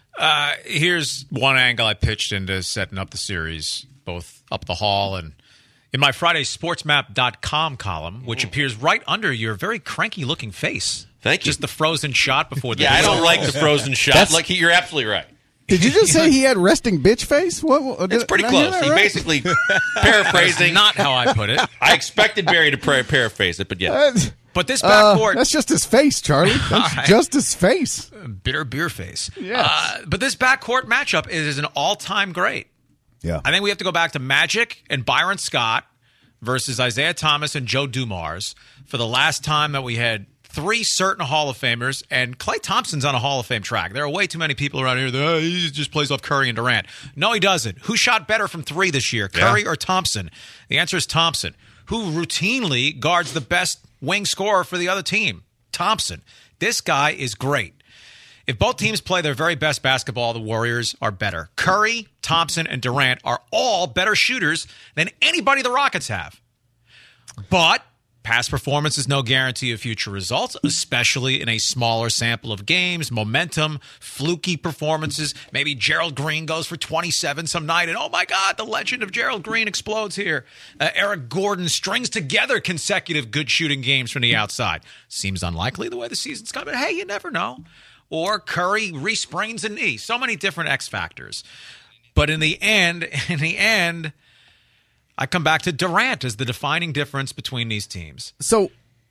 Here's one angle I pitched into setting up the series, both up the hall and in my Friday SportsMap.com column, which appears right under your very cranky-looking face. Thank you. Just the frozen shot before the I don't like the frozen shot. You're absolutely right. Did you just say he had resting bitch face? It's pretty close. He basically, paraphrasing. Not how I put it. I expected Barry to paraphrase it, but yeah. But this backcourt... that's just his face, Charlie. That's just his face. Bitter beer face. Yes. But this backcourt matchup is an all-time great. Yeah. I think we have to go back to Magic and Byron Scott versus Isaiah Thomas and Joe Dumars for the last time that we had 3 certain Hall of Famers, and Klay Thompson's on a Hall of Fame track. There are way too many people around here that he just plays off Curry and Durant. No, he doesn't. Who shot better from 3 this year, Curry or Thompson? The answer is Thompson. Who routinely guards the best wing scorer for the other team? Thompson. This guy is great. If both teams play their very best basketball, the Warriors are better. Curry, Thompson, and Durant are all better shooters than anybody the Rockets have. But past performance is no guarantee of future results, especially in a smaller sample of games, momentum, fluky performances. Maybe Gerald Green goes for 27 some night, and oh my God, the legend of Gerald Green explodes here. Eric Gordon strings together consecutive good shooting games from the outside. Seems unlikely the way the season's coming. Hey, you never know. Or Curry re-sprains a knee. So many different X factors. But in the end, I come back to Durant as the defining difference between these teams. So,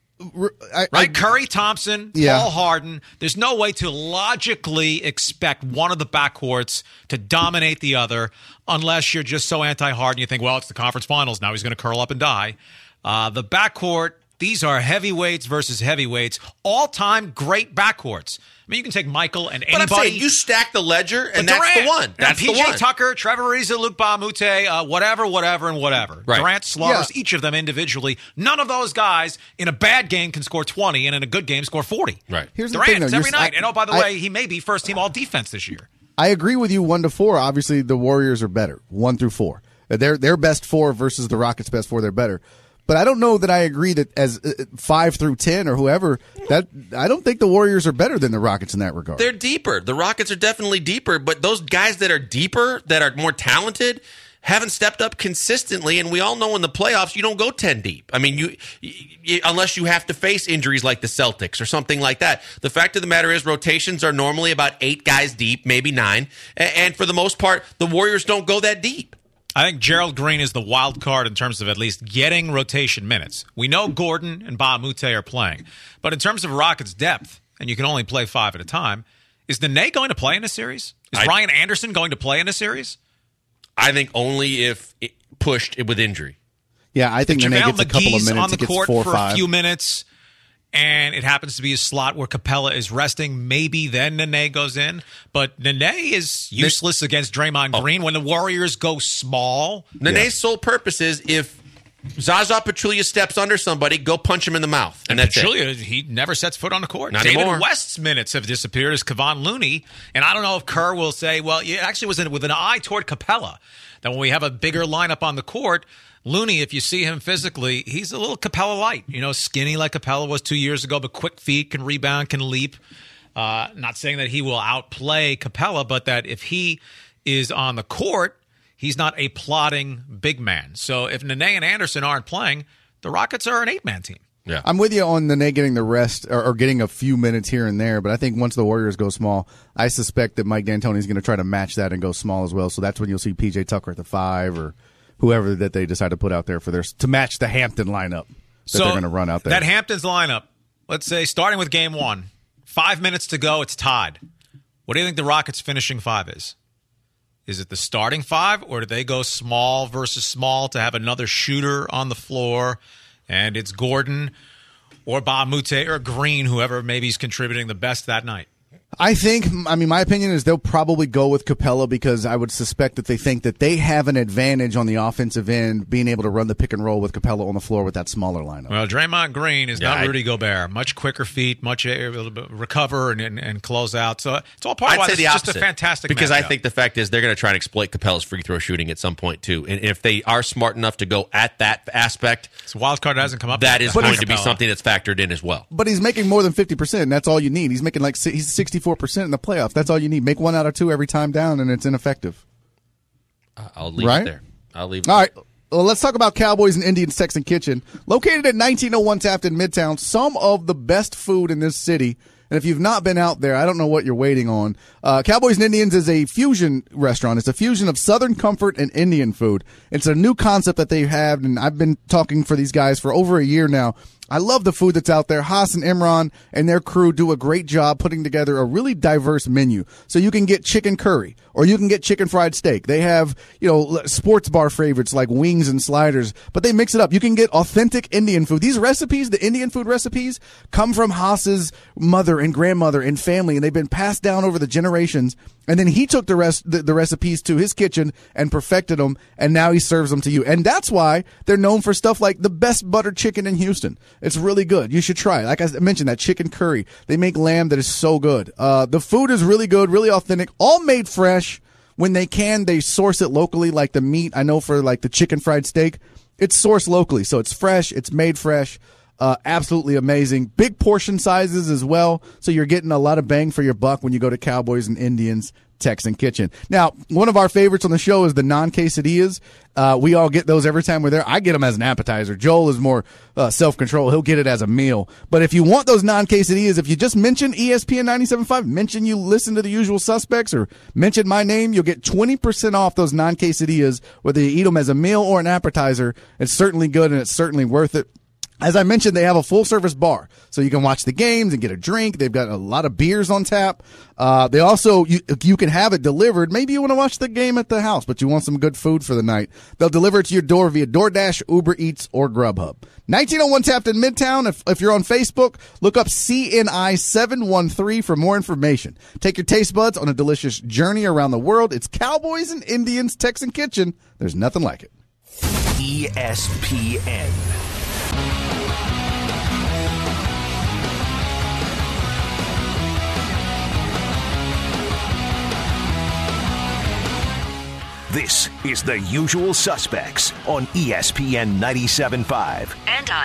Curry, Thompson, Paul Harden. There's no way to logically expect one of the backcourts to dominate the other unless you're just so anti-Harden you think, well, it's the conference finals. Now he's going to curl up and die. The backcourt, these are heavyweights versus heavyweights. All-time great backcourts. I mean, you can take Michael and anybody. But I'm saying you stack the ledger, and that's the one. That's the one. PJ Tucker, Trevor Ariza, Luke Mbah-a-Moute, whatever. Right. Durant slaughters each of them individually. None of those guys in a bad game can score 20, and in a good game score 40. Right. Here's Durant, the thing, though, every night. And by the way, he may be first-team all-defense this year. I agree with you 1-4. Obviously, the Warriors are better, 1-4. Their best 4 versus the Rockets' best 4, they're better. But I don't know that I agree that as 5-10 or whoever, that I don't think the Warriors are better than the Rockets in that regard. They're deeper. The Rockets are definitely deeper, but those guys that are deeper, that are more talented, haven't stepped up consistently. And we all know in the playoffs, you don't go 10 deep. I mean, you unless you have to face injuries like the Celtics or something like that. The fact of the matter is rotations are normally about 8 guys deep, maybe 9. And for the most part, the Warriors don't go that deep. I think Gerald Green is the wild card in terms of at least getting rotation minutes. We know Gordon and Mbah-a-Moute are playing. But in terms of Rockets' depth, and you can only play 5 at a time, is Nene going to play in a series? Is Ryan Anderson going to play in a series? I think only if pushed with injury. Yeah, I think Nene gets a couple of minutes. On the gets court 4 or for 5. a few minutes, and it happens to be a slot where Capella is resting. Maybe then Nene goes in. But Nene is useless against Draymond Green when the Warriors go small. Nene's sole purpose is if Zaza Pachulia steps under somebody, go punch him in the mouth. And that's Pachulia, he never sets foot on the court. Not David anymore. West's minutes have disappeared as Kevon Looney. And I don't know if Kerr will say, well, it actually was with an eye toward Capella, that when we have a bigger lineup on the court, Looney, if you see him physically, he's a little Capella light. You know, skinny like Capella was 2 years ago, but quick feet, can rebound, can leap. Not saying that he will outplay Capella, but that if he is on the court, he's not a plodding big man. So if Nene and Anderson aren't playing, the Rockets are an 8-man team. Yeah, I'm with you on Nene getting the rest or getting a few minutes here and there, but I think once the Warriors go small, I suspect that Mike D'Antoni is going to try to match that and go small as well. So that's when you'll see PJ Tucker at the 5 or whoever that they decide to put out there for to match the Hampton lineup that they're going to run out there. That Hamptons lineup, let's say starting with game 1, 5 minutes to go, it's tied. What do you think the Rockets' finishing five is? Is it the starting five, or do they go small versus small to have another shooter on the floor, and it's Gordon or Ba Mute or Green, whoever maybe is contributing the best that night? I mean, my opinion is they'll probably go with Capella because I would suspect that they think that they have an advantage on the offensive end being able to run the pick and roll with Capella on the floor with that smaller lineup. Well, Draymond Green is not Rudy Gobert. Much quicker feet, much able to recover and close out. So it's all part of why it's just a fantastic because matchup. I think the fact is they're going to try and exploit Capella's free throw shooting at some point too. And if they are smart enough to go at that aspect, so wild card hasn't come up. That is going to be something that's factored in as well. But he's making more than 50%. And that's all you need. He's making he's 64% in the playoffs. That's all you need. Make 1 out of 2 every time down, and it's ineffective. I'll leave it there. I'll leave it All right. Well, let's talk about Cowboys and Indians Texan Kitchen. Located at 1901 Taft in Midtown, some of the best food in this city. And if you've not been out there, I don't know what you're waiting on. Cowboys and Indians is a fusion restaurant. It's a fusion of Southern comfort and Indian food. It's a new concept that they have, and I've been talking for these guys for over a year now. I love the food that's out there. Haas and Imran and their crew do a great job putting together a really diverse menu. So you can get chicken curry or you can get chicken fried steak. They have, sports bar favorites like wings and sliders, but they mix it up. You can get authentic Indian food. These recipes, the Indian food recipes, come from Haas's mother and grandmother and family, and they've been passed down over the generations. And then he took the recipes to his kitchen and perfected them, and now he serves them to you. And that's why they're known for stuff like the best buttered chicken in Houston. It's really good. You should try it. Like I mentioned, that chicken curry. They make lamb that is so good. The food is really good, really authentic, all made fresh. When they can, they source it locally, like the meat. I know for like the chicken fried steak, it's sourced locally. So it's fresh. It's made fresh. Absolutely amazing. Big portion sizes as well. So you're getting a lot of bang for your buck when you go to Cowboys and Indians Texan Kitchen. Now, one of our favorites on the show is the non-quesadillas. We all get those every time we're there. I get them as an appetizer. Joel is more self-control. He'll get it as a meal. But if you want those non-quesadillas, if you just mention ESPN 97.5, mention you listen to the usual suspects, or mention my name, you'll get 20% off those non-quesadillas, whether you eat them as a meal or an appetizer. It's certainly good, and it's certainly worth it. As I mentioned, they have a full-service bar, so you can watch the games and get a drink. They've got a lot of beers on tap. They also, you can have it delivered. Maybe you want to watch the game at the house, but you want some good food for the night. They'll deliver it to your door via DoorDash, Uber Eats, or Grubhub. 1901 Taft in Midtown. If you're on Facebook, look up CNI713 for more information. Take your taste buds on a delicious journey around the world. It's Cowboys and Indians Texan Kitchen. There's nothing like it. ESPN. This is The Usual Suspects on ESPN 97.5. And on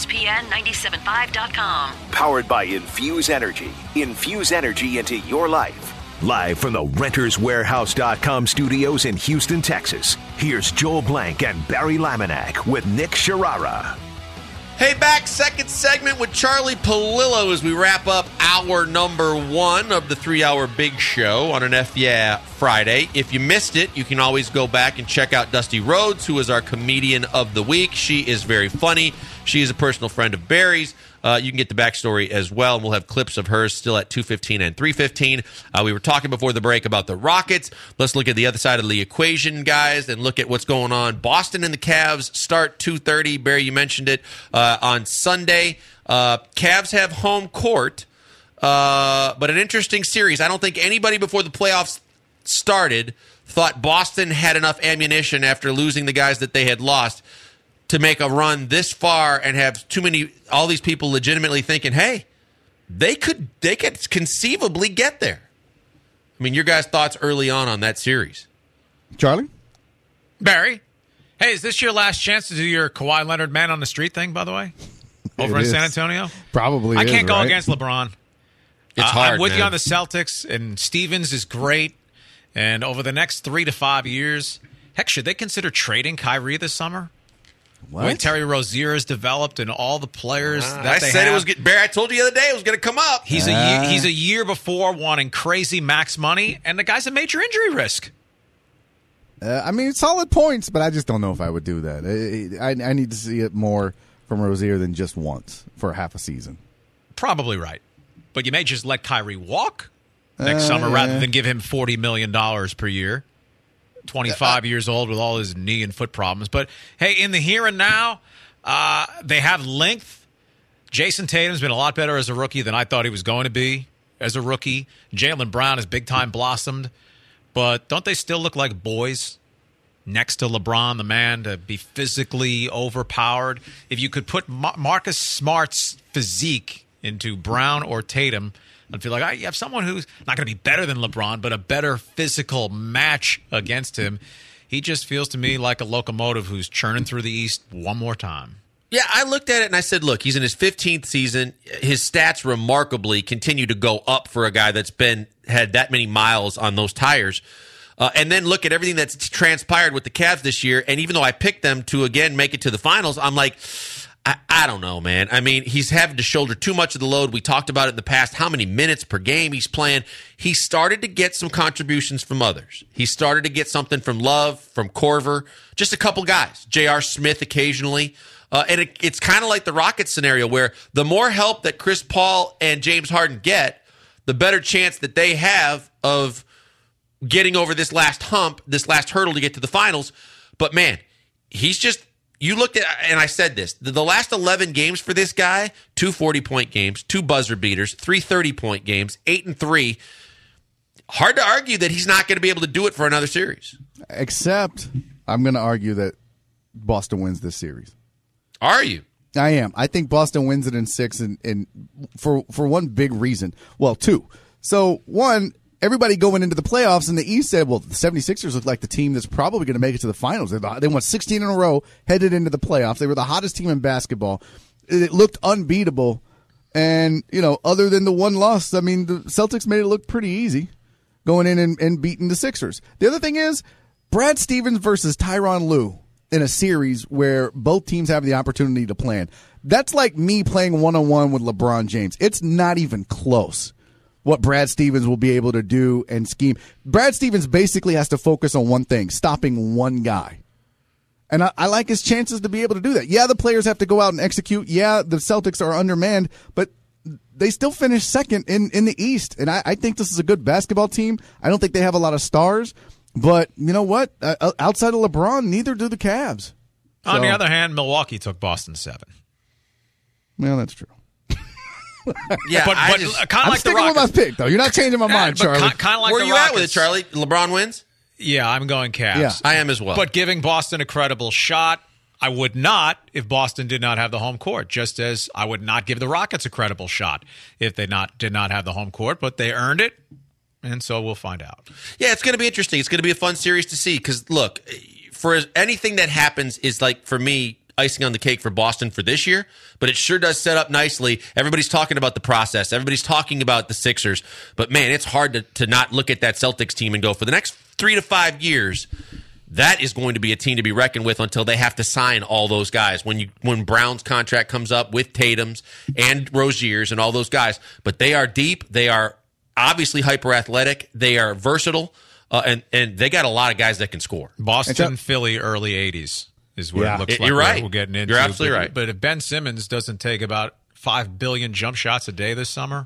ESPN975.com. Powered by Infuse Energy. Infuse energy into your life. Live from the RentersWarehouse.com studios in Houston, Texas. Here's Joel Blank and Barry Laminack with Nick Sharara. Hey, back, second segment with Charlie Palillo as we wrap up hour number 1 of the 3-hour big show on an F Yeah Friday. If you missed it, you can always go back and check out Dusty Rhodes, who is our comedian of the week. She is very funny. She is a personal friend of Barry's. You can get the backstory as well, and we'll have clips of hers still at 2:15 and 3:15. We were talking before the break about the Rockets. Let's look at the other side of the equation, guys, and look at what's going on. Boston and the Cavs start 2:30. Barry, you mentioned it, on Sunday. Cavs have home court, but an interesting series. I don't think anybody before the playoffs started thought Boston had enough ammunition after losing the guys that they had lost to make a run this far and have all these people legitimately thinking, hey, they could conceivably get there. I mean, your guys' thoughts early on that series. Charlie? Barry? Hey, is this your last chance to do your Kawhi Leonard man on the street thing, by the way? Over in San Antonio? Probably I can't go against LeBron. It's hard, I'm with man. you on the Celtics, and Stevens is great. And over the next 3 to 5 years, heck, should they consider trading Kyrie this summer? What? When Terry Rozier has developed and all the players that I they said have. it was Barry, I told you the other day it was going to come up. He's a year before wanting crazy max money, and the guy's a major injury risk. I mean, solid points, but I just don't know if I would do that. I need to see it more from Rozier than just once for half a season. Probably right. But you may just let Kyrie walk. next summer rather than give him $40 million per year. 25 years old with all his knee and foot problems. But, hey, in the here and now, they have length. Jason Tatum's been a lot better as a rookie than I thought he was going to be as a rookie. Jaylen Brown has big-time blossomed. But don't they still look like boys next to LeBron, the man, to be physically overpowered? If you could put Marcus Smart's physique into Brown or Tatum, I'd feel like you have someone who's not going to be better than LeBron, but a better physical match against him. He just feels to me like a locomotive who's churning through the East one more time. Yeah, I looked at it and I said, look, he's in his 15th season. His stats remarkably continue to go up for a guy that's had that many miles on those tires. And then look at everything that's transpired with the Cavs this year. And even though I picked them to, again, make it to the finals, I'm like, I don't know, man. I mean, he's having to shoulder too much of the load. We talked about it in the past, how many minutes per game he's playing. He started to get some contributions from others. He started to get something from Love, from Korver, just a couple guys. J.R. Smith occasionally. And it's kind of like the Rockets scenario where the more help that Chris Paul and James Harden get, the better chance that they have of getting over this last hump, this last hurdle to get to the finals. But, man, he's just... You looked at, and I said this, the last 11 games for this guy, 2 40-point games, 2 buzzer beaters, 3 30-point games, 8-3. Hard to argue that he's not going to be able to do it for another series. Except I'm going to argue that Boston wins this series. Are you? I am. I think Boston wins it in 6 and for one big reason. Well, 2. So, 1, everybody going into the playoffs in the East said, well, the 76ers look like the team that's probably going to make it to the finals. They won 16 in a row, headed into the playoffs. They were the hottest team in basketball. It looked unbeatable. And, other than the one loss, I mean, the Celtics made it look pretty easy going in and beating the Sixers. The other thing is, Brad Stevens versus Tyronn Lue in a series where both teams have the opportunity to plan. That's like me playing one-on-one with LeBron James. It's not even close what Brad Stevens will be able to do and scheme. Brad Stevens basically has to focus on one thing, stopping one guy. And I like his chances to be able to do that. Yeah, the players have to go out and execute. Yeah, the Celtics are undermanned, but they still finished second in the East. And I think this is a good basketball team. I don't think they have a lot of stars. But you know what? Outside of LeBron, neither do the Cavs. On the other hand, Milwaukee took Boston 7. Well, that's true. Yeah, but kind of like sticking the Rockets. with my pick, though. You're not changing my mind, Charlie. Kind of like Where the you Rockets. at with it, Charlie? LeBron wins? Yeah, I'm going Cavs. Yeah. I am as well. But giving Boston a credible shot, I would not if Boston did not have the home court, just as I would not give the Rockets a credible shot if they did not have the home court, but they earned it, and so we'll find out. Yeah, it's going to be interesting. It's going to be a fun series to see because, look, for anything that happens is like, for me, icing on the cake for Boston for this year, but it sure does set up nicely. Everybody's talking about the process. Everybody's talking about the Sixers, but man, it's hard to not look at that Celtics team and go, for the next 3 to 5 years, that is going to be a team to be reckoned with until they have to sign all those guys. When Brown's contract comes up with Tatum's and Rozier's and all those guys, but they are deep. They are obviously hyper athletic. They are versatile, and they got a lot of guys that can score. Boston, Philly, early 80s. Is what it looks like. You're right. We're getting into. You're absolutely right. But if Ben Simmons doesn't take about 5 billion jump shots a day this summer.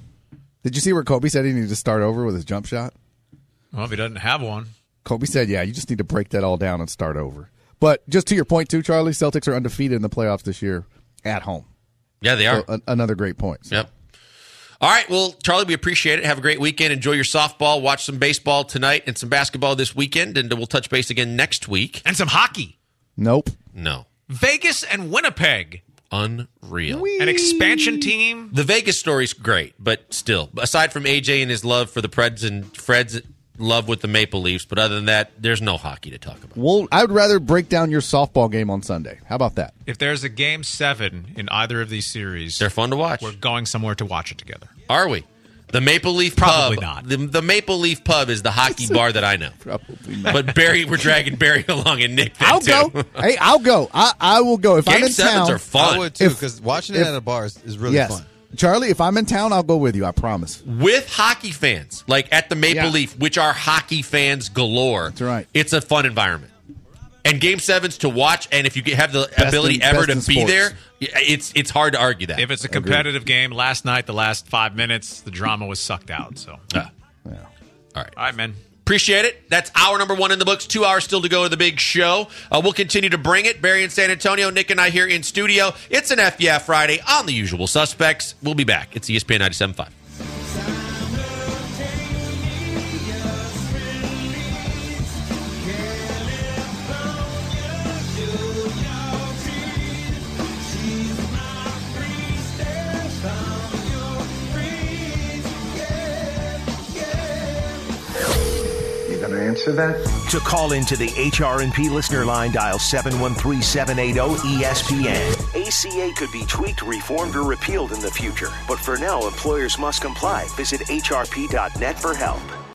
Did you see where Kobe said he needed to start over with his jump shot? Well, if he doesn't have one. Kobe said, yeah, you just need to break that all down and start over. But just to your point, too, Charlie, Celtics are undefeated in the playoffs this year at home. Yeah, they are. So, another great point. So. Yep. All right, well, Charlie, we appreciate it. Have a great weekend. Enjoy your softball. Watch some baseball tonight and some basketball this weekend, and we'll touch base again next week. And some hockey. Nope. No. Vegas and Winnipeg. Unreal. An expansion team. The Vegas story's great, but still, aside from AJ and his love for the Preds and Fred's love with the Maple Leafs, but other than that, there's no hockey to talk about. Well, I would rather break down your softball game on Sunday. How about that? If there's a Game 7 in either of these series, they're fun to watch. We're going somewhere to watch it together. Are we? The Maple Leaf Probably Pub. not. The Maple Leaf Pub is the hockey bar that I know. Probably not. But we're dragging Barry along and Nick. I'll go. Hey, I'll go. I will go. If Game I'm in sevens town, are fun. I would too, because watching it at a bar is really fun. Charlie, if I'm in town, I'll go with you. I promise. With hockey fans, like at the Maple Yeah. Leaf, which are hockey fans galore. That's right. It's a fun environment. And Game 7s to watch, and if you have the ability ever to in be sports. there, It's hard to argue that. If it's a competitive game, last night, the last 5 minutes, the drama was sucked out. So, Yeah. All right, man. Appreciate it. That's hour number 1 in the books. 2 hours still to go to the big show. We'll continue to bring it. Barry in San Antonio, Nick and I here in studio. It's an FYF Friday on the usual suspects. We'll be back. It's ESPN 97.5. Answer that? To call into the HRNP listener line, dial 713-780-ESPN. ACA could be tweaked, reformed, or repealed in the future. But for now, employers must comply. Visit hrp.net for help.